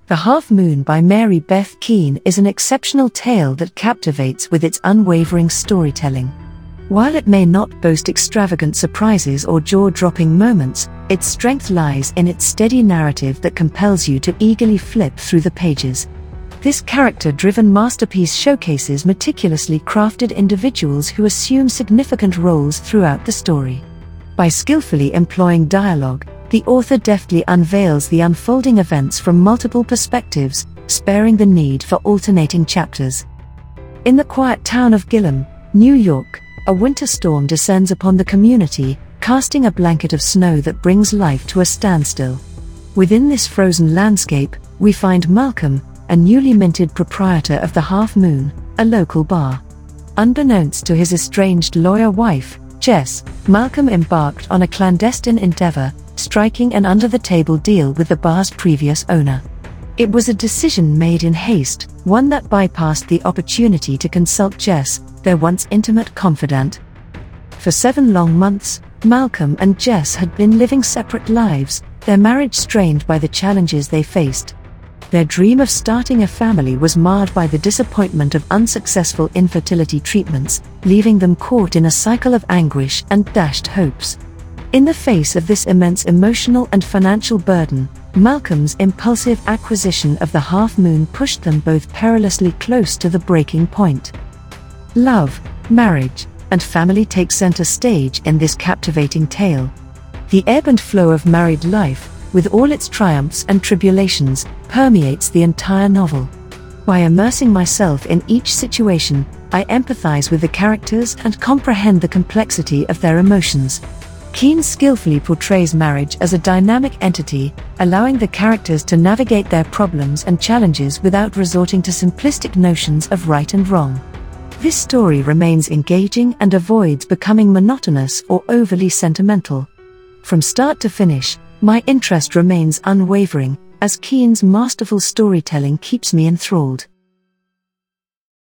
The Half Moon by Mary Beth Keane is an exceptional tale that captivates with its unwavering storytelling. While it may not boast extravagant surprises or jaw-dropping moments, its strength lies in its steady narrative that compels you to eagerly flip through the pages. This character-driven masterpiece showcases meticulously crafted individuals who assume significant roles throughout the story. By skillfully employing dialogue, the author deftly unveils the unfolding events from multiple perspectives, sparing the need for alternating chapters. In the quiet town of Gilham, New York, a winter storm descends upon the community, casting a blanket of snow that brings life to a standstill. Within this frozen landscape, we find Malcolm, a newly minted proprietor of the Half Moon, a local bar. Unbeknownst to his estranged lawyer wife, Jess, Malcolm embarked on a clandestine endeavor, striking an under-the-table deal with the bar's previous owner. It was a decision made in haste, one that bypassed the opportunity to consult Jess, their once intimate confidant. For 7 long months, Malcolm and Jess had been living separate lives, their marriage strained by the challenges they faced. Their dream of starting a family was marred by the disappointment of unsuccessful infertility treatments, leaving them caught in a cycle of anguish and dashed hopes. In the face of this immense emotional and financial burden, Malcolm's impulsive acquisition of the Half Moon pushed them both perilously close to the breaking point. Love, marriage, and family take center stage in this captivating tale. The ebb and flow of married life, with all its triumphs and tribulations, permeates the entire novel. By immersing myself in each situation, I empathize with the characters and comprehend the complexity of their emotions. Keane skillfully portrays marriage as a dynamic entity, allowing the characters to navigate their problems and challenges without resorting to simplistic notions of right and wrong. This story remains engaging and avoids becoming monotonous or overly sentimental. From start to finish, my interest remains unwavering, as Keane's masterful storytelling keeps me enthralled.